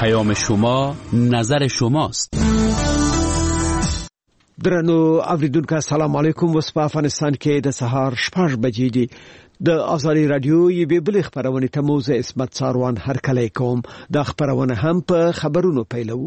پیام شما نظر شماست. درنو اوریدونکو السلام علیکم. وس په افغانستان کې د سهار 6 بجې دي. د ازادي رادیو یوې بل خبرونه ته موزه اسمت ساروان هر کله کوم. د خبرونه هم په خبرونو پیلو.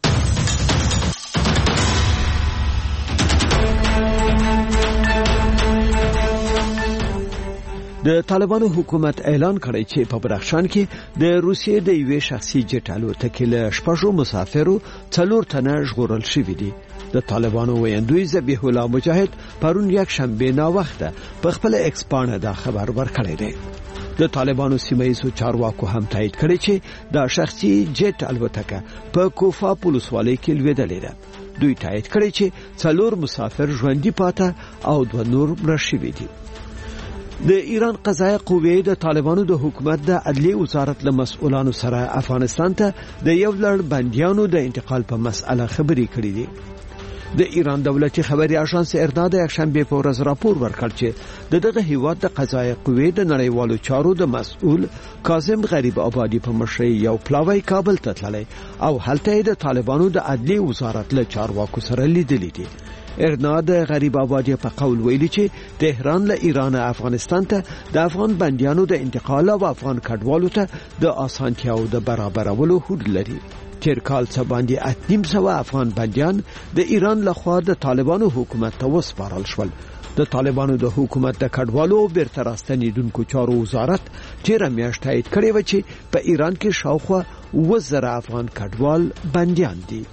د طالبانو حکومت اعلان کړی چې په بدخشان کې د روسیې د یوې شخصي جټ الوتکې له شپږو مسافرو 4 تنه ژغورل شوي دي. د طالبانو ویاندوی ذبیح الله مجاهد پرون یک شنبه نا وخته په خپل ایکس باندې دا خبر ورکړی دی. د طالبانو سیمایي چارواکو هم تایید کړی چې دا شخصي جټ الوتکه په کوفا پولیسوالۍ کې لویدلې ده. دوی تایید کړی چې 4 مسافر ژوندۍ پاته او 2 نور مړه شوي دي. د ایران قضایه قوې د طالبانو د حکومت د عدلیه وزارت له مسؤلانو سره افغانستان ته د یو لړ بندیانو د انتقال په مسأله خبرې کړې دي. د ایران دولتي خبري اژانس ارنا د یکشنبه په ورځ راپور ورکړ چې دغه هیواد د قضایه قوې د نړیوالو چارو د مسؤل کاظم غریب آبادی په مشرۍ یو پلاوی کابل ته تللی او هلته د طالبانو د عدلیه وزارت له چارواکو سره لیدلې دي. ارنا د غریب آبادی په قول ویلي چې تهران له ایران افغانستان ته د افغان بندیانو د انتقال او افغان کډوالو ته د اسانتیاو د برابرولو هوډ لري. تیر کال څه باندې 800 افغان بندیان د ایران لخوا د طالبانو حکومت ته وسپارل شول. د طالبانو د حکومت د کډوالو بیرته راستنیدونکو چارو وزارت تیر میاشت تایید کړی و چې په ایران کې شاوخوا 1000 افغان کډوال بندیان دي.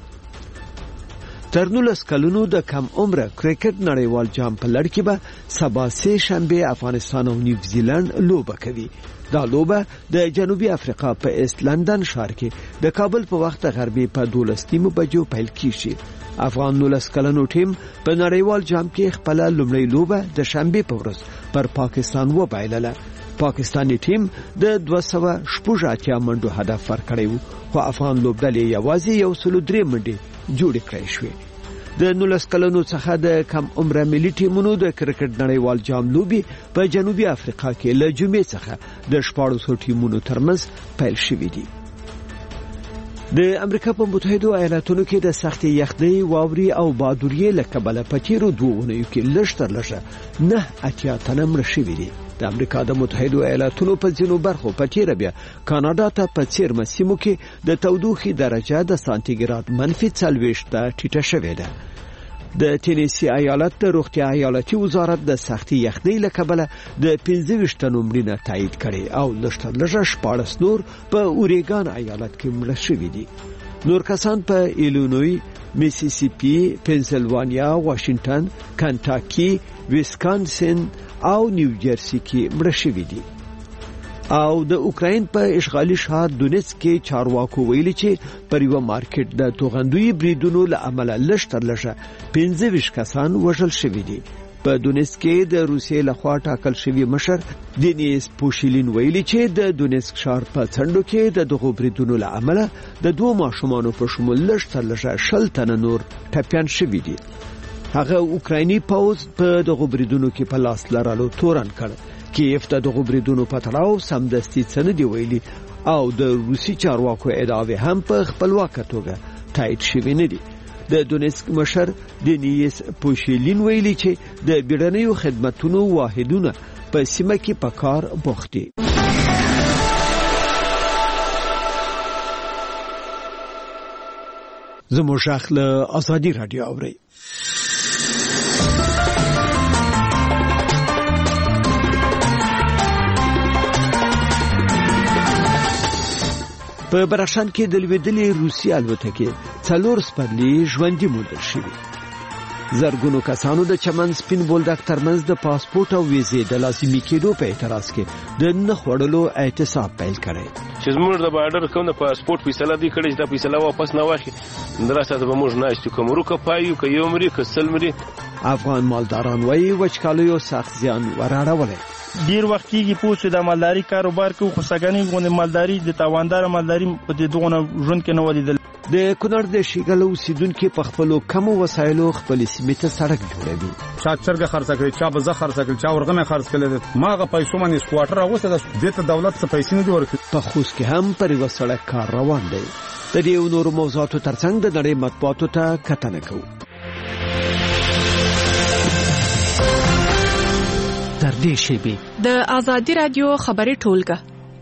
تر 19 کلونو د کم عمره کرکټ نړیوال جام په لړ کې به سبا سه شنبه افغانستان او نیوزیلند لوبه کوي. دا لوبه د جنوبي افریقا په ایست لندن ښار کې د کابل په وخت غربي په 12 بجو پیل کیږي. افغان 19 کلنو ټیم په نړیوال جام کې خپل لومړی لوبه د شنبه په ورځ پر پاکستان وبایلله. پاکستانی ټیم د 280 منډو هدف ورکړی و خو افغان لوبډلې یوازې 103 منډې جوړې کړې شوې. د 19 کلونو څخه د کم عمره ملي ټیمونو د کرکټ نړیوال جام لوبي په جنوبي افریقا کې له جمعې څخه د 1400 ټیمونو ترمنځ پیل شوې دي. د امریکا په متحده ایالاتونو کې د سختې یخنۍ، واوري او بادوري له کبله په تیرو 2 اونیو کې لږ 9 تنه مړه شوي دي. د امریکا د متحده ایالاتونو په ځینو برخو په تیر بیا کاناډا ته په څیر مسیمو کې د تودوخې درجه د سانتیګراد -40 ته ټیټه شوې ده. د تینیسی ایالت د روغتیا ایالتي وزارت د سختې یخنۍ له کبله د 25 تنو مړینه تایید کړي او لږ 14 نور په اوریګان ایالت کې مړه شوي دي. نور کسان په ایلینوی، میسیسیپي، پنسلوانیا، واشنگټن، کنټاکی، ویسکانسن او نیوجرسي کې مړه شوي دي. او د اوکراین په اشغالي ښار دونیتسک کې چارواکو ویلي چې پر یو مارکیټ د توغندوی بریدونو له امله لږ 15 کسان وژل شوي دي. په دونیتسک کې د روسیې لخوا ټاکل شوی مشر دینیس پوشیلین ویلي چې د دونیتسک ښار په څنډو کې د دغو بریدونو له امله د 2 ماشومانو په شمول لږ 20 تنه نور ټپيان شوي دي. هغه اوکرایني پوځ په دغو بریدونو کې په لاس لرلو تورن کړ. کیف ته دغو بریدونو په تړاو سمدستي څه دی ویلي او د روسي چارواکو ادعاوې هم په خپلواکه توګه تایید شوې نه دي. د دونیتسک مشر دینیس پوشیلین ویلي چې د بیړنیو خدماتو واحدونه په سیمه کې په کار بوخت دي. زموږ شاخله ازادي رادیو اوري. په بدخشان کې د لویدلې روسي الوتکې 4 سپرلي ژوندۍ موندل شوي. زرګونو کسانو د چمن سپین بولدک ترمنځ د پاسپورت او ویزې د لازمي کېدو په اعتراض کې د نه خوړلو احتساب پیل کړی. چې زموږ د بارډر کوم د پاسپورت فیصله دی کړی چې د فیصله واپس نه واخلي درسته به موږ نه استو کومرو کپایو که یو مری که سلمري. افغان مالداران وایي وچکالیو سخت زیان وراړولی. ډیر وخت کېږي پوه چې د مالداري کاروبار کوي خو څنګه غوښنه مالداري د تاواندار مالداري په دې دغه ژوند کې نه ولیدل. د کونړ د شیګل اوسیدونکو په خپل کم وسایلو خپل سیمه ته سړک جوړوي. چا چرګه خرڅ کړي، چا بزه خرڅ کړي، چا ورغمه خرڅ کړي. ماغه پیسو باندې سکواټر اوسه د دې ته دولت څخه پیسې نه دی ورکړي. په خوست کې هم پر یو سړک کار روان دی. د دې نورو موضوعاتو ترڅنګ د نړۍ مطبوعاتو ته کتنه کوو. تر دې شیبې د آزادی رادیو خبري ټولګه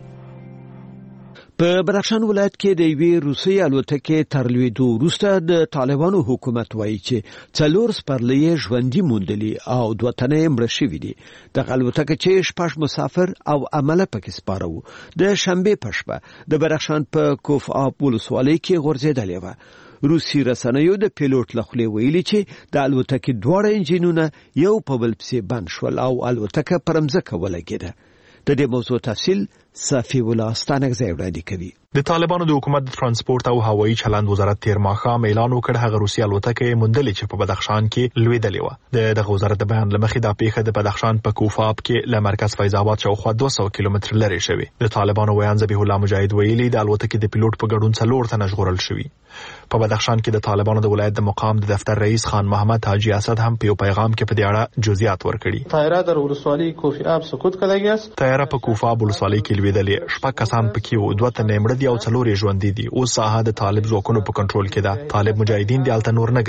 په بدخشان ولایت کې د یوې روسي الوتکې تر لوېدو وروسته د طالبانو حکومت وایي چې 4 سپرلۍ ژوندۍ موندلي او 2 تنه مړه شوي دي. د الوتکې چې 6 مسافر او عمله پکې سپاره وو د شنبه په شپه د بدخشان په کوف آب ولسوالۍ کې غورځېدلې وه. روسي رسنیو د پیلوټ لخوا ویلي چې د الوتکې دواړه انجینونه یو په بل پسې بند شول او الوتکه پر مځکه ولګېده. د دې موضوع تفصیل صافي ولا ستانګزی وړاندې کوي. د طالبانو د حکومت د ترانسپورت او هوایي چلند وزارت تیر ماښام اعلان وکړ هغه روسي الوتکه موندلې چې په بدخشان کې لوېدلې و. د وزارت د بیان لمخې د پیښه د بدخشان په کوفاب کې له مرکز فیض آباد شاوخوا 200 کیلومتر لرې شوی. د طالبانو ویان ذبیح الله مجاهد ویلي د الوتکې د پیلوټ په ګډون 4 تنه ژغورل شوی. په بدخشان کې د طالبانو د ولایت د مقام د دفتر رئیس خان محمد حاجی اسد هم په پیغام کې په دې اړه جزئیات ورکړي. طیاره در ولسوالی کوفاب سقوط کړی است. طیاره په کوفاب ولسوالی کې لوېدلې. 6 کسان پکې وو، 2 تنه مړه دي او 4 ژوندۍ دي. اوس ساحه د طالب ځواکونو په کنټرول کې ده. طالب مجاهدین د الته نور نه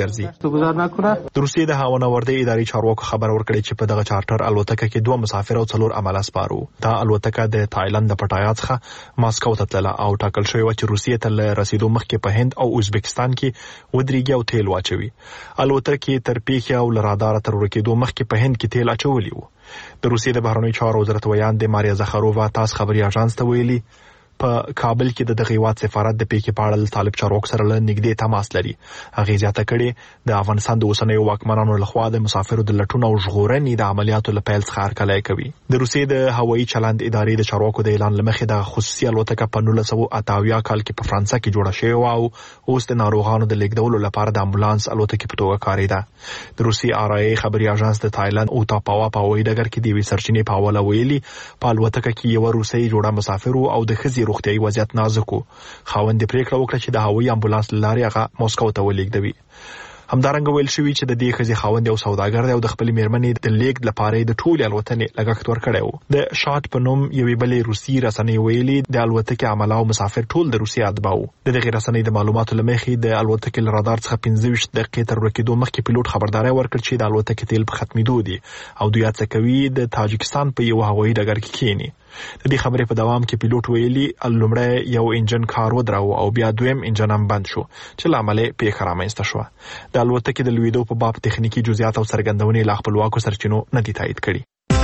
ګرځي. د روسیې د هوانوردۍ ادارې چارواکو خبر ورکړي چې په دغه چارټر الوتکه کې 2 مسافر او 4 عمله سپارو. دا الوتکه د تایلند د پټایا څخه ماسکو ته تلله او ټاکل شوی و چې روسیې ته رسیدو مخکې په هند او ازبکستان کې ودرېږي او تیل واچوي. الوتکه تر پیښې او لرادار تر ورکېدو مخکې په هند کې تیل اچولي وو. د روسیې د بهرنیو چارو وزارت ویان د ماریا زخارووا تاس خبري اژانس ته ویلي په کابل کې د دغه هیواد سفارت د پیښې په اړه طالب چارواکو سره نږدې تماس لري. هغه زیاته کړي د افغانستان د اوسنیو واکمنانو لخوا د مسافرو د لټون او ژغورنې د عملیاتو لپاره څخه هرکلی کوي. د روسیې د هوایي چلند ادارې د چارواکو د اعلان لمخې د خصوصي الوتکه په 1988 کال کې په فرانسه کې جوړه شوې او اوس د ناروغانو د لیږدولو لپاره د امبولانس الوتکې په توګه کارېده. د روسي آرای خبري اژانس د تایلند او تاپاوا په هوایي ډګر کې د وی سرچینې په حواله ویلي په الوتکه کې یو روسي جوړه مسافر او د خزي روغتيایي وضعیت نازک و. خاوند پریکړه وکړه چې د هوایي امبولانس لارې هغه موسکو ته ولېږدوي. همدارنګه ویل شوی چې د دې خزي خاوند یو سوداګر دی او د خپل میرمنې د لیږد لپاره د ټول الوتنې لګښت ورکړی و. د شات په نوم یوې بلې روسي رسنۍ ویلي د الوتکې عمله او مسافر ټول د روسي اتباع وو. د دغه رسنۍ د معلوماتو لمخې د الوتکې له رادار څخه 15 دقیقې تر ورکېدو مخکې پیلوټ خبرداري ورکړ چې د الوتکې تیل په ختمېدو دي او دوی هڅه کوي د تاجکستان په یو هوایي ډګر کې کېني. د دې خبرې په دوام کې پیلوټ ویلي لومړی یو انجن کار ودراو او بیا دویم انجن هم بند شو چې لامل پیښه رامنځته شوه. د الوتکې د لوېدو په باب تخنیکی جزئیات او څرګندونې لا خپلواکو سرچینو نه دي تایید کړي.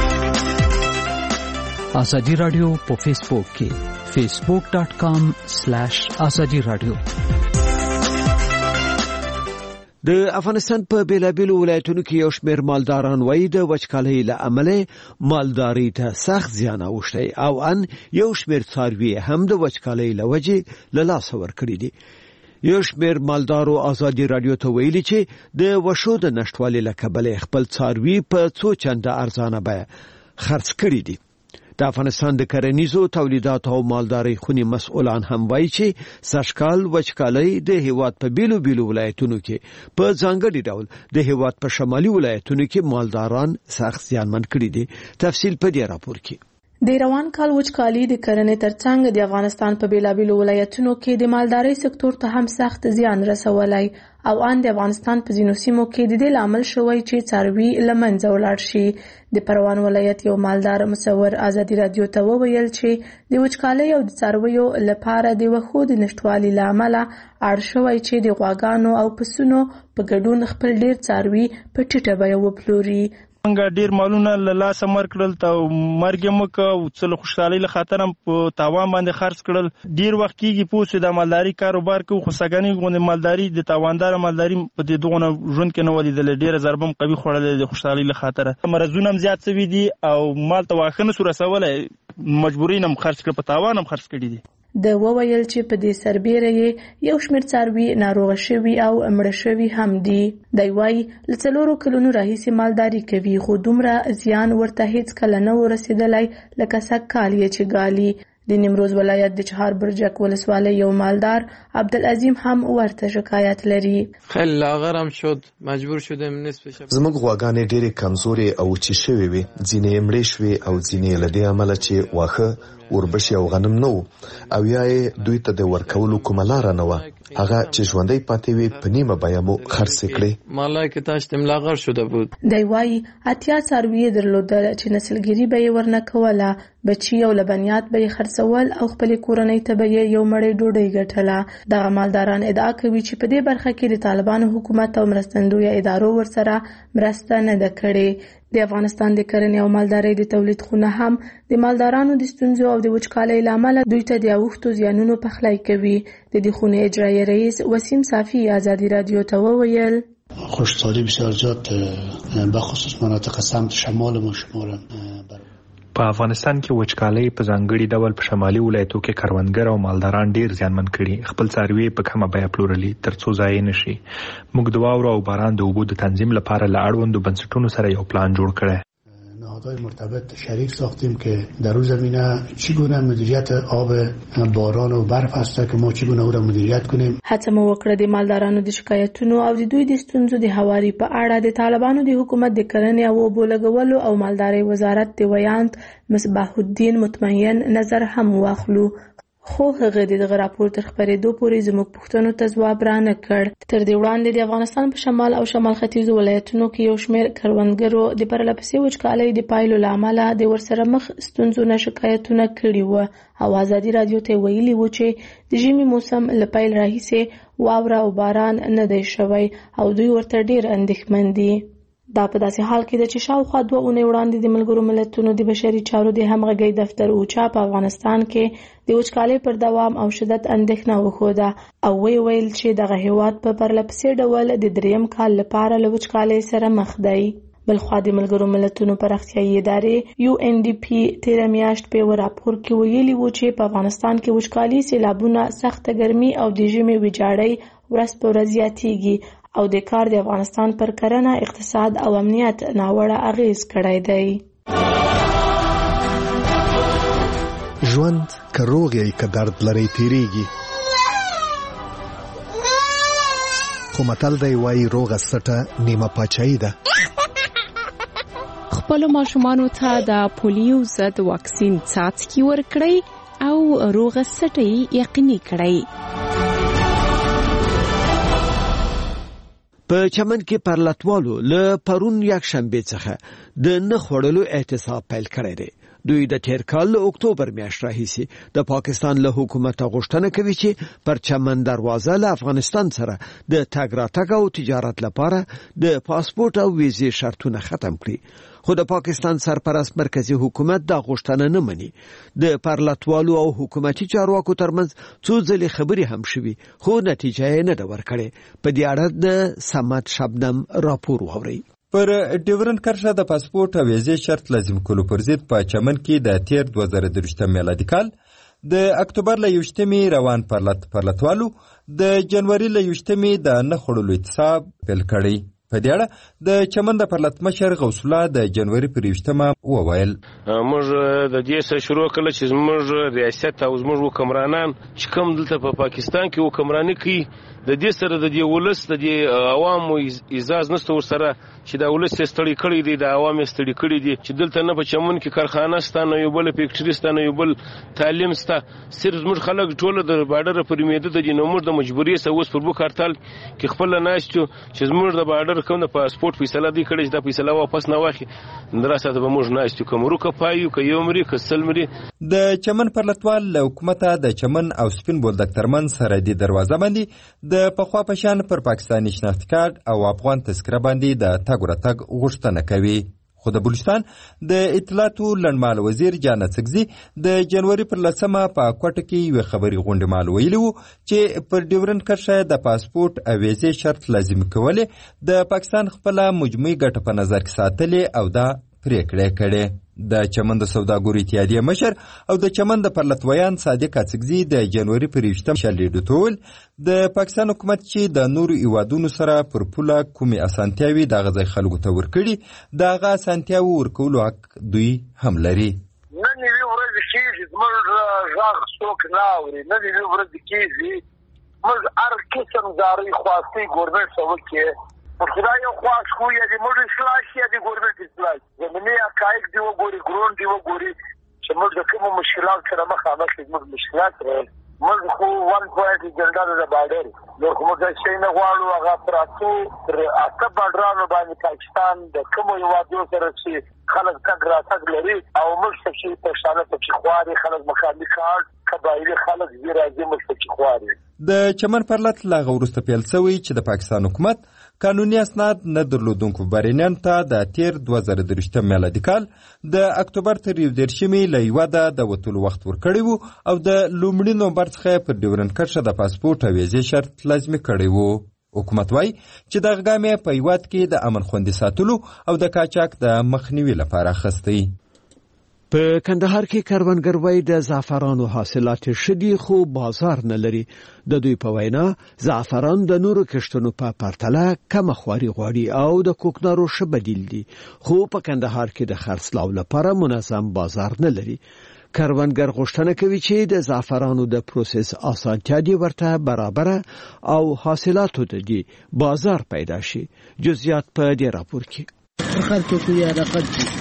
آزادی رادیو په فیسبوک کې facebook.com/azadi radio. د افغانستان په بیلابیلو ولایتونو کې یو شمېر مالداران وایي د وچکالۍ له امله مالداري ته سخت زیان اوښتی او ان یو شمېر څاروي هم د وچکالۍ له وجې له لاسه ورکړي دي. یو شمېر مالدارو آزادي رادیو ته ویلي چې د وښو د نشټوالي له کبله خپل څاروي په څو چنده ارزانه بیه خرڅ کړي دي. د افغانستان د کرنیزو تولیداتو او مالدارۍ خونې مسؤلان هم وایي چې سږکال وچکالۍ د هیواد په بیلو بیلو ولایتونو کې په ځانګړي ډول د هیواد په شمالي ولایتونو کې مالداران سخت زیانمن کړي دي. تفصیل په دې راپور کې. د روان کال وچکالي د کرنې ترڅنګ د افغانستان په بیلابیلو ولایتونو کې د مالدارۍ سکتور ته هم سخت زیان رسولی او ان د افغانستان په ځینو سیمو کې د دې لامل شوی چې څاروي له منځه ولاړ شي. د پروان ولایت یو مالدار مصور آزادي رادیو ته وویل چې د وچکالۍ او د څارویو لپاره د وښو د نشټوالي له امله اړ شوی چې د غواګانو او پسونو په ګډون خپل ډیر څاروي په ټیټه بیه وپلوري. څنګه ډیر مالونه له لاسه مر کړل ته مرګ مکه او څل خوشحالي له خاطر هم په تاوان باندې خرڅ کړل. ډیر وخت کېږي پوه د مالداري کاروبار کوي خو سګنې غونې مالداري د تاواندار مالداري په دې دغه ژوند کې نه ولیدل. ډیر ضربم قوي خوړل د خوشحالي له خاطر مرزونه هم زیات شوي دي او مال ته واخنه سور رسولای مجبورین هم خرڅ کړ په تاوان هم خرڅ کړي دي. د وویل چې په دې سربېره یو شمېر څاروي ناروغ شوي او مړه شوي هم دي. دی وایي له 4 کلونو راهیسې مالداري کوي خو دومره زیان ورته هیڅ کله نه ورسېدلی لکه سږکال یې چې ګالي. د نیمروز ولایت د چهار برجک ولسوالۍ یو مالدار عبدالعظیم هم ورته شکایت لري. خیلی لاغرم شد مجبور شدم نصف شب. زموږ غواګانې ډېرې کمزورې او وچې شوې وې، ځینې یې مړې شوې او ځینې یې له دې امله چې واښه وربشي او غنم نه او یا دوی ته د ورکولو کومه لار نه و هغه چې ژوندۍ پاتې وي په نیمه بیه مو خرڅ کړي. مالک تاش تملاغر شده بود. دی وايي اتیا څاروي درلودل چې نسلګری به یې ورنه کوله، بچي او لبنیات به یې خرڅول او خپل کورنۍ ته به یې یو مړۍ ډوډۍ ګټله. دغه مالداران ادعا کوي چې په دې برخه کې د طالبانو حکومت او مرستندویه ادارو ورسره مرسته نه ده کړې. د افغانستان د کرنې او مالدارۍ د تولید خونه هم د مالدارانو د ستونزو او د وچکالۍ له امله دوی ته د اوښتو زیانونو پخلی کوي. د دې خونې اجرایي رئیس وسیم صافی ازادي رادیو ته وویل خشکسالی بسیار زیاد به خصوص مناطق سمت شمال ما شمال په افغانستان کې وچکالۍ په ځانګړي ډول په شمالي ولایتو کې کروندګر او مالداران ډیر زیانمن کړي. خپل څاروي په کمه بیه پلورلي ترڅو ضایع نشي. موږ د واورو او باران د اوبو د تنظیم لپاره له اړوندو بنسټونو سره یو پلان جوړ کړی. نهادهای مرتبط شریک ساختیم که در اون زمینه چگونه مدیریت آب باران و برف هست که ما چگونه او را مدیریت کنیم. هڅه مو وکړه د مالدارانو د شکایتونو او د دوی د ستونزو د هواري په اړه د طالبانو د حکومت د کرنې او اوبو لګولو او مالدارۍ وزارت د ویاند مصباح الدین مطمئن نظر هم واخلو. خو هغه دغه راپور تر خبرېدو پورې زموږ پوښتنو ته ځواب را نه کړ. تر دې وړاندې د افغانستان په شمال او شمال ختیځو ولایتونو کې یو شمېر کروندګرو د پرلپسې وچکالۍ د پایلو له امله د ورسره مخ ستونزو نه شکایتونه کړي وو او ازادي رادیو ته ویلي وو چې د ژمي موسم له پیل راهیسې واوره او باران نه دی شوی او دوی ورته ډېر اندېښمن دي. دا په داسې حال کې ده چې شاوخوا 2 اونۍ وړاندې د ملګرو ملتونو د بشري چارو د همغږۍ دفتر اوچا په افغانستان کې د وچکالۍ پر دوام او شدت اندېښنه وښوده او ویل چې دغه هیواد په پرلپسې ډول د 3م کال لپاره له وچکالۍ سره مخ دی. بلخوا د ملګرو ملتونو پراختیایي ادارې UNDP تیره میاشت په یو راپور کې ویلي وو چې په افغانستان کې وچکالي، سیلابونه، سخته ګرمي او د ژمي ویجاړۍ ورځ په ورځ زیاتېږي او د کار د افغانستان پر کرنه، اقتصاد او امنیت ناوړه اغیز کړی دی. ژوند که روغ یې که درد لري تیریږي، خو متل دی وایي روغه سټه نیمه پاچاهي ده. خپلو ماشومانو ته د پولیو ضد واکسین څاڅکي ورکړئ او روغه سټه یقیني کړئ. په چمن کې پرلتوالو له پرون یک شنبه څخه د نه خوړلو احتساب پیل کړی دی. دوی د تیر کال له اکتوبر میاشتې راهیسې د پاکستان له حکومت غوښتنه کوي چې پر چمن دروازه له افغانستان سره د تګ راتګ او تجارت لپاره د پاسپورت او ویزې شرطونه ختم کړي. خو د پاکستان سرپرست مرکزی حکومت دا غوښتنه نه مني. د پرلتوالو او حکومتي چارواکو ترمنځ څو ځلې خبرې هم شوي خو نتیجه یې نه ده ورکړې. په دې اړه د سمت شبنم راپور واورئ. پر ډیورن کرښه د پاسپورت او ویزې شرط لازم کولو پر ضد په چمن کې د تیر 2023 میلادي کال د اکتوبر له 21 روان پرلتوالو د جنوري له 21 د نه خړلو احتساب پیل کړی. په دې اړه د چمن د پرلت مشر غوث الله د جنوري پر 20 وویل موږ د دې سره شروع کړل چې موږ ریاست او موږ حکمرانان چې کوم دلته په پاکستان کې حکمرانی کوي د دې سره د دې ولس د دې عوامو اعزاز نشته ورسره چې دا ولس ستړي کړي دي، د عوام ستړي کړي دي چې دلته نه په چمن کې کارخانه ستانه یو بل فیکټری ستانه یو بل تعلیم ستا صرف موږ خلک ټول د بارډر پر میده د نومور د مجبوری سره اوس پر بو کارتل کې خپل ناشته چې موږ د بارډر کوم د پاسپورت فیصله دی کړي دا فیصله واپس نه واخی دراسته به موږ ناشته کوم روکه پایو کې یو مری کسل مری. د چمن پرلتوال له حکومت د چمن او سپین بولدک ترمن سره د دروازه باندې د پخوا پشان پر پاکستاني شناخت کارت او افغان تذکره باندې د تګ راتګ غوښتنه کوي. خو د بلوچستان د اطلاعاتو لنډمهاله وزیر جان څکزي د جنوري پر 10 په کوټه کې یو خبري غونډه مال ویلي وو چې پر ډیورن کرښه د پاسپورت او ویزې شرط لازم کولې د پاکستان خپل مجموعي ګټه په نظر کې ساتلې او دا پریکړه کړې. د چمن د سوداګرو اتحادیه مشر او د چمن د پرلتویان صادق څکزي د جنوري پر 20 شلیدو ټول د پاکستان حکومت چې د نورو ایوادونو سره پر پوله کومي اسانتیاوي د غځي خلکو ته ورکړي دغه اسانتیاوي ورکولو حق دوی هم لري. نه نیوی ورځ کېږي زموږ غږ څوک نه اوري، نه نیوی ورځ کېږي موږ هر قسم زارۍ خواستی ګورنمنټ ته وکړي خدا یو خواست خو یا د موږ اصلاح یا د ګورنمنټ اصلاح زمینی حقایق دی وګوري ګرون دی وګوري چې موږ د کوم مشکلات سره مخامخ یو مشکلات لري موږ خو 1.8 جلدار د بارډر نو کوم ځای شي نه غواړو هغه پراتو تر اته بارډرانو باندې پاکستان د کوم یو وادي سره چې خلک تګ راتګ لري او موږ چې په شانه په خواري خلک مخالفت کار قبایلی خلک زی راځي موږ په خواري د چمن پرلط لا غورسته پیل شوی چې د پاکستان حکومت قانوني اسناد نه درلودونکو بارینان ته د تیر 2023 میلادي کال د اکتوبر تر 10 له یوه د وټول وخت ورکړی وو او د لومړي نومبر څخه پر ډیورنډ کرښه د پاسپورت او ویزې شرط لازمي کړی وو. حکومت وای چې د غګامې په یوات کې د امن خوندي ساتلو او د کاچاک د مخنیوي لپاره خستی. په کندهار کې کروندګر وای د زعفرانو حاصلات شدي خو بازار نه لري. د دوی په وینا زعفران د نورو کښتونو په پرتله کم خواري غواړي او د کوکنارو ښه بدیل دي خو په کندهار کې د خرڅلاو لپاره منظم بازار نه لري. کروندګر غوښتنه کوي چې د زعفرانو د پروسس اسانتیا دی ورته برابر او حاصلاتو د دی بازار پیدا شي. جزئیات په دې راپور کې خلکو یې راقد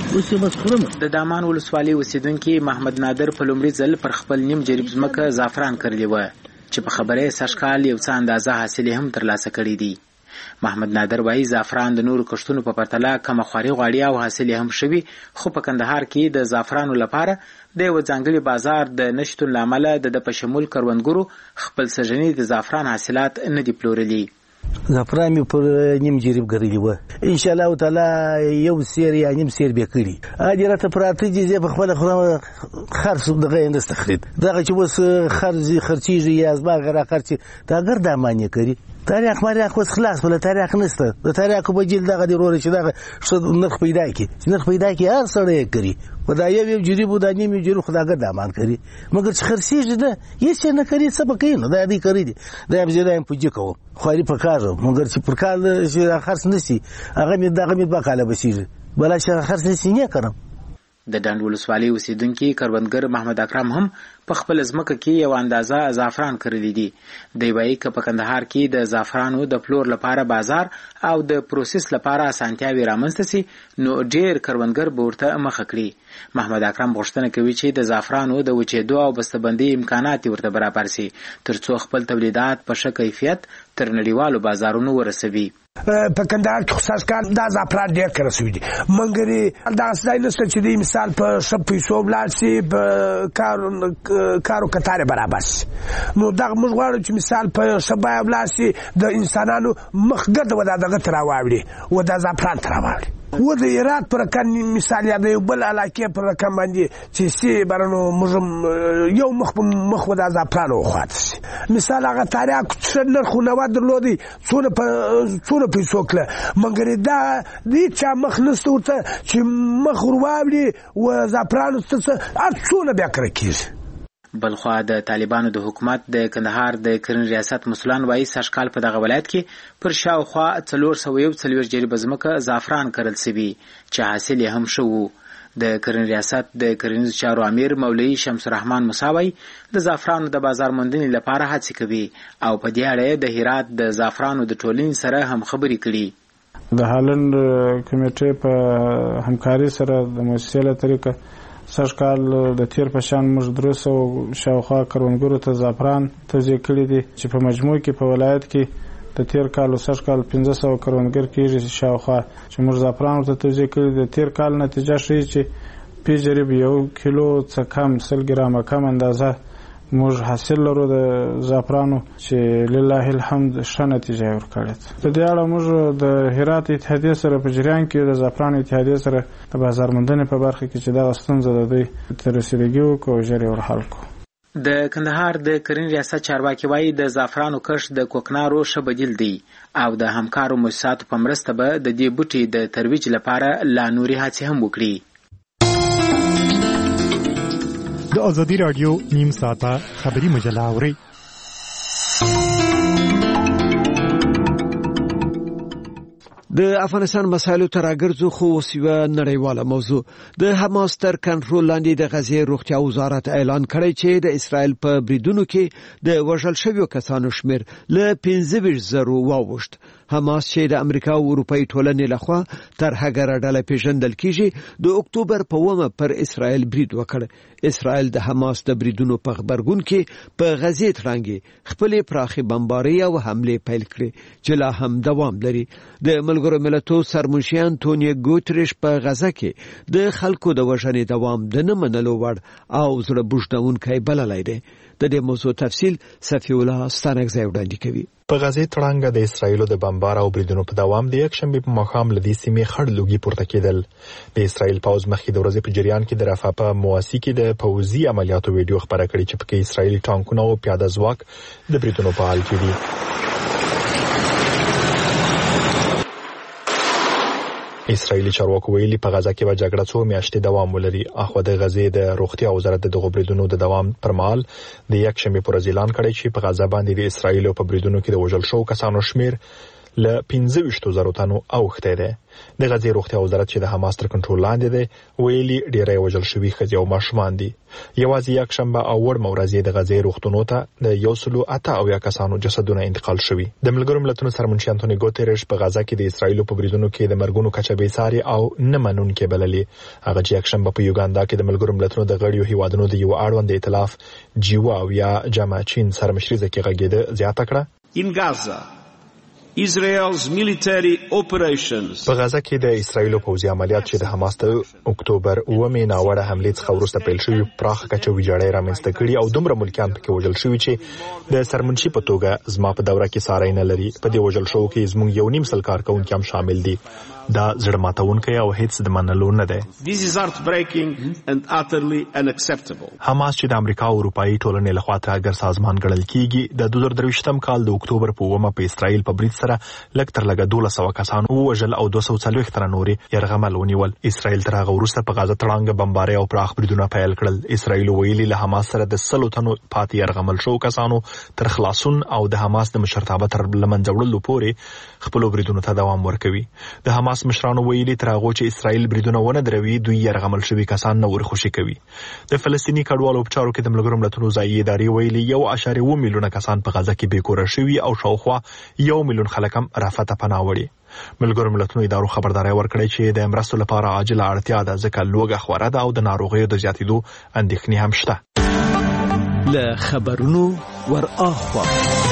د دامان ولسوالۍ اوسیدونکي محمد نادر په لومړي ځل پر خپل نیم جریب ځمکه زعفران کرلی و چې په خبره سږکال یو څه اندازه حاصل هم ترلاسه کړی دی. محمد نادر وایي زعفران د نورو کښتونو په پرتله کم خواري غواړي او حاصل هم شوي خو په کندهار کې د زعفرانو لپاره د یو ځانګړي بازار د نشتون لامل د په شمول کروندګرو خپل سږني د زعفران حاصلات نه دی پلورلي. زعفران می پر نیم جریب ګرځي و ان شاء الله تعالی یو سیر یا نیم سیر به کړی اجي راته پراته دي په خپل خرڅ دغه اندستخرید دغه چې وس خرڅیږي یا ازما غره خرڅي دا ګرځا معنی کوي تاریخ مری خو خلاص ولا تاریخ نشته د تاریخ په جیل دغه دی ورور چې دغه نرخ پیدا کی هر سره کوي ودا یو جریب ودا نیم جریب خداګر دامان کوي مګر چې خرڅیږي ده هیڅ نه کوي سبا کوي نو دا دی کوي دا به زیاده پوجي کوم خو په کار مګر چې پر کال چې خرڅ نشي هغه می دغه می بقاله بشي بلا چې خرڅ نشي نه کړم. د ډنډ ولسوالۍ اوسیدونکي کروندګر محمد اکرم هم په خپل ځمکه کې یو اندازه زعفران کرلی دي. دی وایي که په کندهار کې د زعفرانو د پلور لپاره بازار او د پروسس لپاره اسانتیاوې رامنځته سي نو ډېر کروندګر به ورته مخه کړي. محمد اکرم غوښتنه کوي چې د زعفرانو د وچېدو او بسته‌بندۍ امکانات ورته برابر سي ترڅو خپل تولیدات په ښه کیفیت تر نړیوالو بازارونو ورسوي. په کندهار کې خصوص کار دا زعفران ډېر کرسوي دي مګر دا ځای نشته چې د مثال په شپ پیسو بلاسي په کارو کتاره برابر شي نو دا موږ غواړو چې مثال په شبای بلاسي د انسانانو مخګد ودا دغه تراوړي ودا زعفران تراوړي و د ایرات پر کان مثال یا د بل علاقه پر کان باندې چې سی برنو موږ یو مخ ودا زعفران وخاطس مثال هغه تاریخ څنګه خو نو درلودي څونه پیسو کړه مګر دا دې چا مخ نستورته چې مخ ورواړي و زعفران څونه بیا کړکیږي. بلخوا د طالبانو د حکومت د کندهار د کرنې ریاست مسولان وایي سږکال په دغه ولایت کې پر شاوخوا 441 جریب ځمکه زعفران کرل سوي چې حاصل یې هم ښه و. د کرنې ریاست د کرنیزو چارو امیر مولوي شمس الرحمن موسی وایي د زعفرانو د بازار موندنې لپاره هڅې کوي او په دې اړه د هرات د زعفرانو د ټولنې سره هم خبرې کړي. د هالند کمیټې په همکاري سره د مؤسسې له طریقه سږکال د تیر په شان موږ 300 شاوخوا کروندګرو ته زعفران توزیع کړي دي چې په مجموع کې په ولایت کې د تیر کال او سږکال 1500 کروندګر کېږي شاوخوا چې موږ زعفران ته توزیع کړي د تیر کال نتیجه ښیي چې په جریب 1 کیلو څخه کم 100 ګرامه کم اندازه موږ حاصل لرو د زعفرانو چې لله الحمد ښه نتیجه ورکړې. په دې اړه موږ د هرات اتحادیې سره په جریان کې د زعفران اتحادیې سره د بازار موندنې په برخه کې چې دا ستونزه د دوی تر رسیدګي وکړو ژر یې ورحل کړو. د کندهار د کرنې ریاست چارواکي وایي د زعفرانو کښت د کوکنارو ښه بدیل دی او د همکارو مؤسساتو په مرسته به د دې بوټي د ترویج لپاره لا نوري هڅې هم وکړي. د ازادي رادیو نیم ساعته خبری مجله اوري. د افغانستان مسایلو تر راګرځو خو وسیوه نړیواله موضوع د حماس تر کنټرول لاندې د غزې روغتیا وزارت اعلان کړی چې د اسرائیل په بریدونو کې د وژل شویو کسانو شمیر له 15,000 واوښت. حماس چې د امریکا او اروپאי ټولنې لخوا تر هغه ډله پیژندل کیږي د اکتوبر په 1 پر اسرائیل برید وکړ. اسرائیل د حماس د بریدونو په خبرګون کې په غزې ترانګي خپل پراخي بمباري او حمله پیل کړې چې لا هم دوام لري. د ملګرو ملتونو سرمنشي انټونیو ګوتریش په غزه کې د خلکو د وژنې دوام د نه منلو وړ او زړه بوجدونکي بللای دی. د دې موضوع تفصیل صفی الله ستانکزی وړاندې کوي. په غزې تړانګه د اسرایلو د بمبار او بریدونو په دوام د یک شنبه په ماښام لدی سیمې خړ لوګي پورته کېدل. د اسرایل پوز مخکې د ورځې په جریان کې د رفح په مواسي کې د پوځي عملیاتو ویډیو خبره کړې چې پکې اسرایلی ټانکونه او پیاده ځواک د بریدونو په حال کې دي. اسرایلی چارواکو ویلي په غزه کې به جګړه څو میاشتې دوام ولري. اخو د غزې د روغتیا وزارت د غوبریدونو د دوام پر مهال د یک شنبه پر اعلان کړی چې په غزه باندې د اسرایل په بریدونو کې د وژل شو کسانو شمیر ل 25,000 تنو اوخته ده. د غزې روغتیا وزارت چې د حماس تر کنټرول لاندې ده ویلي ډیری وژل شوي ښځې او ماشومان دي. یوازې یک شنبه او ور مورزي د غزې روغتونو ته د 108 کسانو جسدونه انتقال شوي. د ملګرو ملتونو سرمنشي انټونیو ګوتریش په غزه کې د اسرایل په بریدونو کې د مرګونو کچه به ساري او نه منونکې بللي. هغه چې یک شنبه په یوګاندا کې د ملګرو ملتونو د غړیو هیوادونو د یو اړوند ائتلاف جیوا او یا جامع چین سرمشري ځکه غږیده زیاته کړه. In Gaza Israel's military operations په غزه کې د اسرایل پوځي عملیات چې د حماس د اکتوبر 9 ناوړه حمله څخه وروسته پیل شوی پراخه کچه ویجاړی رامنځته کړي او دومره ملکیان پکې وژل شوي چې د سرمنشي په توګه زما په دوره کې ساري نه لري. په دې وژل شو کې زموږ 1.5 سل کارکونکي هم شامل دي. دا زړه ماتونکی او هیڅ د منلو نه ده. This is heartbreaking and utterly unacceptable. حماس چې د امریکا او اروپאי ټولنې لخوا ترهګر سازمان ګڼل کیږي د 2023م کال د اکتوبر په 9 په اسرائیل په برید سره لږ تر لږه 1200 کسان وژل او 240 تر نورې يرغمل ونیول. اسرائیل تر هغه وروسته په غزه تړانګه بمباري او پراخ بریدونه پیل کړل. اسرائیل ویلي له حماس سره د 100 تنو پاتې يرغمل شو کسانو تر خلاصون او د حماس د مشرتابه تر لمنځوړلو پورې خپل بریدونو ته دوام ورکوي. د حماس مشرانو ویلي تر هغه چې اسرائیل بریدونه ونه دروي دوی يرغمل شوي کسان نه ورخوشي کوي. د فلسطینی کډوالو په چارو کې د ملګرو ملتونو ځایي ادارې ویلي 1.1 میلیونه کسان په غزه کې بیکوره شوي او شاوخوا 1 میلیون خلک هم رفح ته پناه وړي. ملګرو ملتونو ادارو خبرداري ورکړې چې د مرستو لپاره عاجله اړتیا ده ځکه لوګه خوره ده او د ناروغیو د زیاتېدو اندېښنې هم شته. له خبرونو ور اخوا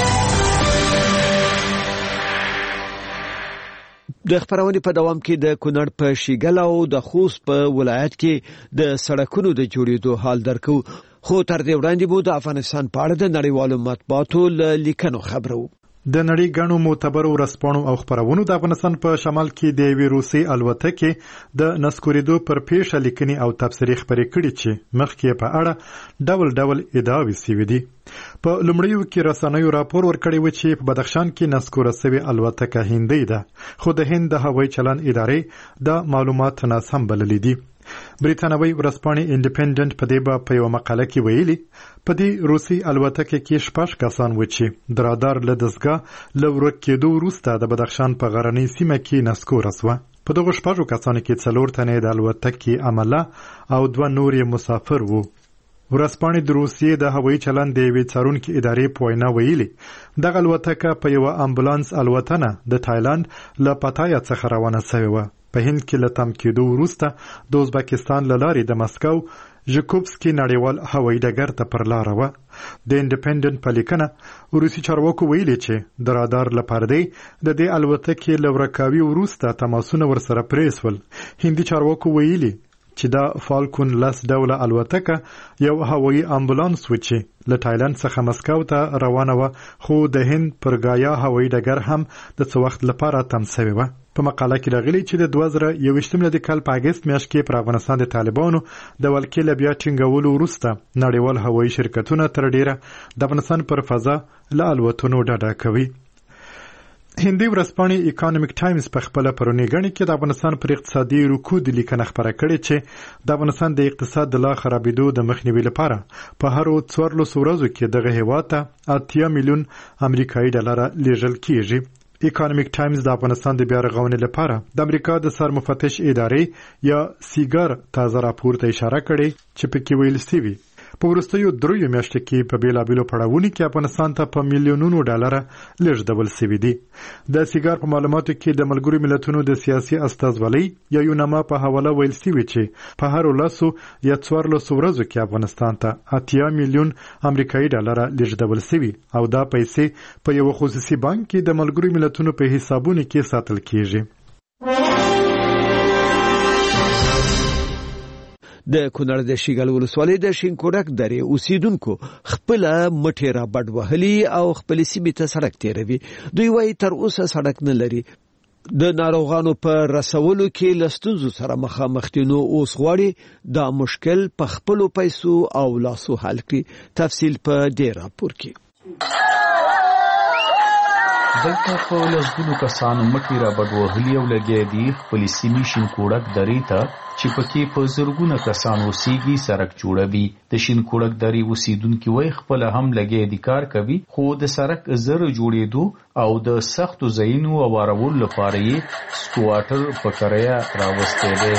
د خبرونې په دوام کې د کونړ په شیګل او د خوست په ولایت کې د سړکونو د جوړېدو حال درکو. خو تر دې وړاندې مو د افغانستان په اړه د نړیوالو مطبوعاتو لیکنو خبرو. د نړۍ غنو معتبرو ورځپاڼو او خبرونو د افغانستان په شمال کې د ویروسي الوتکې د نسکوریدو پر پیښه لیکنې او تبصرې خبرې کړې چې مخکې په اړه ډول ادعاوې شوې دي. په لومړیو کې رسنیو راپور ورکړی و چې په بدخشان کې نسکوره شوې الوتکه هندۍ ده خو د هند د هوایي چلند ادارې د معلومات ناسم بللي دي. بریتانوي ورځپاڼې انډیپندنت په دې په یو مقاله کې ویلي په دې روسي الوتکه کې 6 کسان و چې د رادار له دستګاه له ورک کېدو وروسته د بدخشان په غرنۍ سیمه کې نسکوره شوه. په دغه 6 کسانو کې 4 تنې د الوتکې عمله او 2 نور مسافر وو. ورځپاڼې د روسیې د هوایي چلند د یوې څارونکې ادارې په وینا ویلي دغه الوتکه په یو امبولانس الوتنه د تایلند له پټایا څخه روانه شوې وه. په هند کې له تم کېدو وروسته د ازبکستان له لارې د مسکو ژکوبسکي نړیوال هوایي ډګر ته پر لاره وه. د انډیپندنت په لیکنه روسي چارواکو ویلي چې د رادار له پردې د دې الوتکې له ورکاوي وروسته تماسونه ورسره پرې شول. هندي چارواکو ویلي چې دا فالکون 10 ډوله الوتکه یو هوایي امبولانس و چې له تایلند څخه مسکو ته روانه وه خو د هند پر ګایا هوایي ډګر هم د څه وخت لپاره تم شوې وه. په مقاله کې راغلي چې د 2021 د کال په اگست میاشت کې پر افغانستان د طالبانو د ولکې له بیا ټینګولو وروسته نړیوال هوایي شرکتونه تر ډیره د افغانستان پر فضا له الوتنو ډډه کوي. هندي ورځپاڼې اکانومیک ټایمز په خپل پرونی غني کې د افغانستان پر اقتصادي رکود لیکنه خبره کړې چې د افغانستان د اقتصاد د لا خرابېدو د مخنیوي لپاره په هر 14 ورځو کې دغه هیواد ته 8 میلیون امریکایي ډالر لیږل کیږي. اکانومیک ټایمز د افغانستان د بیا رغونې لپاره د امریکا د سرمفتش ادارې یا سیګار تازه راپور ته اشاره کړې چې پکې ویل شوی په وروستیو 3 میاشتو کې په بیلابیلو پړاوونو کې افغانستان ته په میلیونونو ډالر لیږدول شوي دي. د سیګار په معلوماتو کې د ملګرو ملتونو د سیاسي استازولۍ یا یوناما په حواله ویل شوي چې په هر 14 یا 14 ورځو کې افغانستان ته 80 میلیون امریکایي ډالر لیږدول شوي او دا پیسې په یو خصوصي بانک کې د ملګرو ملتونو په حسابونو کې ساتل کیږي. د کونړ د شیګل ولسوالۍ د شینکوړک درې اوسیدونکو خپل مټې را بډ وهلي او خپل سیمې ته سړک تیروي. دوی وايي تر اوسه سړک نه لري. د ناروغانو په رسولو کې له ستونزو سره مخامخ دي، نو اوس غواړي دا مشکل په خپلو پیسو او لاسو حل کړي. تفصیل په دې راپور کې. دلته په لسګونو کسانو مټې را بډ وهلي او لګیا دي خپلې سیمې شینکوړک درې ته چې پکې په زرګونه کسان اوسېږي سړک جوړوي. د شینکوړک درې اوسېدونکي وایي خپله هم لګیا دي کار کوي، خو د سړک زر جوړېدو او د سختو ځایونو هوارولو لپاره یې سکواټر په کرایه راوستی دی.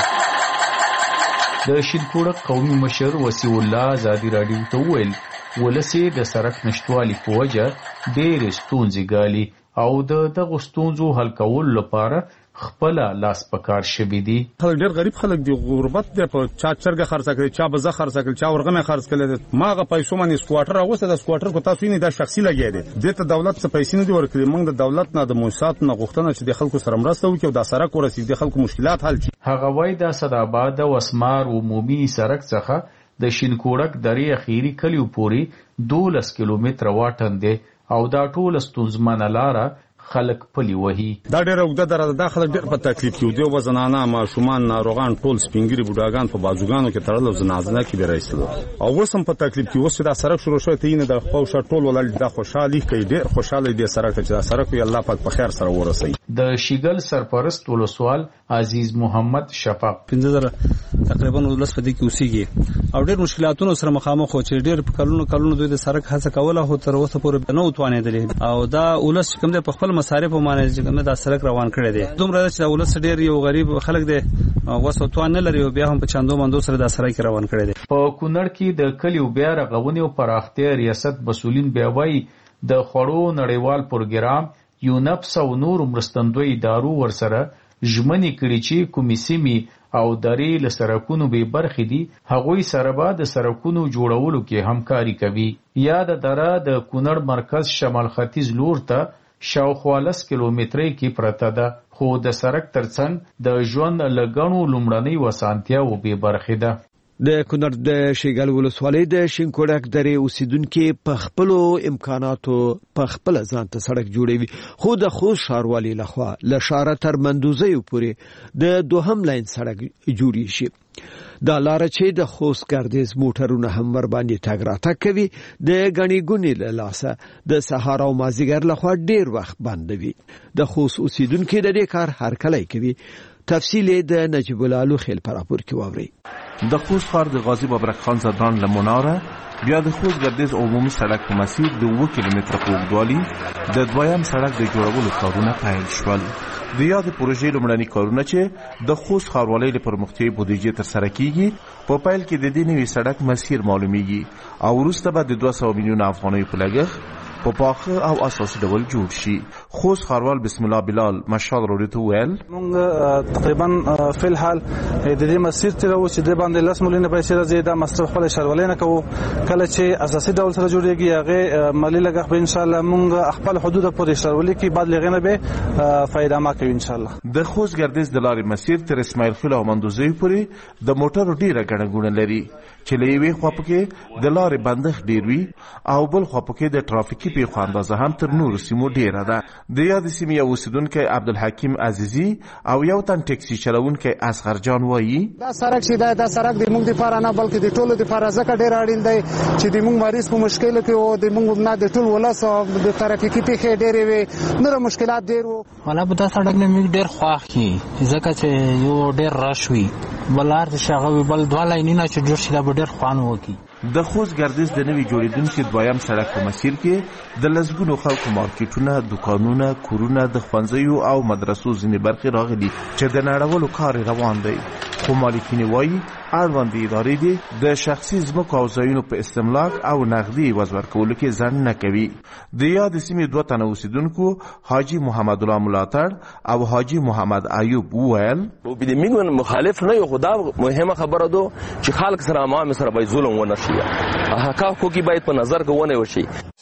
د شینکوړک قومي مشر وسیع الله ازادي راډیو ته وویل ولس یې د سړک نشتوالي په وجه ډېرې ستونزې ګالي او د دغو ستونزو حل کولو لپاره خپل لاس پکار شوي دي. خلک ډېر غریب خلک دي، غربت دی، په چا چرګه خرڅه کړي، چا بزه خرڅه کړي، چا ورغمه خرڅ کړي. ما هغه پیسو باندې سکواټر راوسته. د سکواټر کو تاسو نه دا شخصي لګیا دي، دې ته دولت څخه پیسې نه دي ورکړي. موږ د دولت نه د موسسات نه غوښتنه چې د خلکو سره مرسته وکړي او دا سړک ورسېږي، د خلکو مشکلات حل شي. هغه وایي د اسداباد او اسمار عمومي سړک څخه د شینکوړک درې اخیری کلیو پورې 12 کیلومتره واټن دی او دا ټول ستونزمنه لاره خلک پلی وهي. دا ډېره اوږده دره ده. دا خلک ډېر په تکلیف کې دي. زنانه، ماشومان، ناروغان ټول سپینګري بوډاګان په بازوګانو کې تړل او زنازنه کې به راایستلو او اوس هم په تکلیف کې. اوس دا سړک شروع شوی ته نه د خوښه ټول ولل د خوشحالي کوي، ډېر خوشاله دي سړک ته چې دا سړک وي الله پاک په خیر سره ورسوي. د شیګل سرپرست ولسوال عزیز محمد شفاق 15 تقریبا ولس په دې کې اوسېږي او ډېر مشکلاتونو سره مخامخ و چې ډېر کلونو دوی د سړک هڅه کوله خو تر اوسه پورې نه وتوانېدلې او دا ولس کوم د خپل مصارف په معنی چې کوم د سړک روان کړی دی. دومره چې دا ولس ډېر یو غریب خلک دی وسو توان نه لري او بیا هم په چاندو باندې سره د سړک روان کړی دی. په کونړ کې د کلیو بیا رغونې او پراختیا ریاست مسؤلین بیا وایي د خوړو نړیوال پروګرام یونپس او نور مرستندوی ادارو ورسره ژمنې کړي چې کومې سیمې او درې له سړکونو بې برخې دي هغوی سره به د سړکونو جوړولو کې همکاري کوي. یا د دره د کونړ مرکز شمال ختیځ لور ته شاوخوا 10 کیلومترۍ کې پرته ده، خو د سړک ترڅنګ د ژوند له ګڼو لومړنۍ وسانتیاوو بې برخې ده. د کونړ د شیګل ولسوالۍ د شینکوړک درې اوسیدونکي په خپلو امکاناتو په خپل ځان ته سړک جوړوي، خو د خوست ښاروالۍ لخوا له ښاره تر مندوزیو پورې د دوهم لاین سړک جوړی شي. دا لاره چې د خوست ګردیز موټرونه هم ور باندې تګ راتګ کوي د غنی ګونی له لاسه د سهار او مازیګر لخوا ډیر وخت بندوي. د خوست اوسیدونکو د دې کار هر کله کوي. تفصیل د نجیب الله خیل پر راپور کې واوري. د خوست ښار د غازی بابرک خان زدران لمناره بیا د خوست ګردیز عمومي سړک په مسیر د 2 کیلومتره په اوږدوالي د دویم سړک د جوړولو کارونه پیل شول. د یاد پروژې لومړني کارونه چې د خوست ښاروالۍ له پرمختیایي بودیجې ترسره کیږي په پیل کې د دې نوي سړک مسیر معلومیږي او وروسته به د 200 میلیون افغانیو په لګښت په پاخه او اساسي ډول جوړ شي. خوست ښاروال بسم الله بلال مشال روډیو ویل موږ تقریبا په الحال د دې مسیر تر اوسه د باندې 10 میلیون پیسې راځي. دا مصرف خپل ښاروالۍ نه کوو، کله چې اساسي ډول سره جوړیږي هغه مالی لګښت به ان شاء الله موږ خپل حدود پورې ښاروالۍ کې بعد لغنه به فائدہ ما کوي ان شاء الله. د خوست ګردیز د لارې مسیر تر اسماعیل خیل او مندوزی پورې د موټرو ډیره ګڼه ګوڼه لري چې له یوې خوا پکې د لارې بندښت ډیر وي او بل خوا پکې د ټرافیکي پیښو اندازه هم تر نورو سیمو ډیره ده. د یاد سیمې یو اوسیدونکی عبدالحکیم عزیزي او یو تن ټیکسي چلوونکی اصغر جان وایي دا سړک چې دا سړک د موږ لپاره نه بلکې د ټولو لپاره ځکه ډیر اړین دی چې د موږ مریض په مشکل کې او د موږ نه د ټول ولس د ترافیکي پیښې ډیرې وي، نور مشکلات ډیر وو. ولا په دا سړک نه موږ ډیر خوښ کی ځکه چې یو ډیر رش وي بلار د شغوي بل دوه لاینونه چې جوړ شي دا ډیر خوان وکي. د خوست ګردیز د نوي جوړیدونکي دویم سړک په مسیر کې د لسګونو خلکو مارکیټونه، دکانونه، کورونه، د ښوونځیو او مدرسو ځینې برخې راغلي چې د نړولو کار روان دی. خو مالکینې وایي اړوندې ادارې دي د شخصي ځمکو او ځایونو په استملاک او نغدي عوض ورکولو کې ځنډ نه کوي. د یاد سیمې 2 تنه اوسیدونکو حاجی محمد الله ملاتړ او حاجی محمد ایوب وویل موږ مخالف نه یو، خو دا مهمه خبره ده چې خلک سره عوام سره باید ظلم ونه شي، حقایقو کې باید په نظر کې ونه وشي.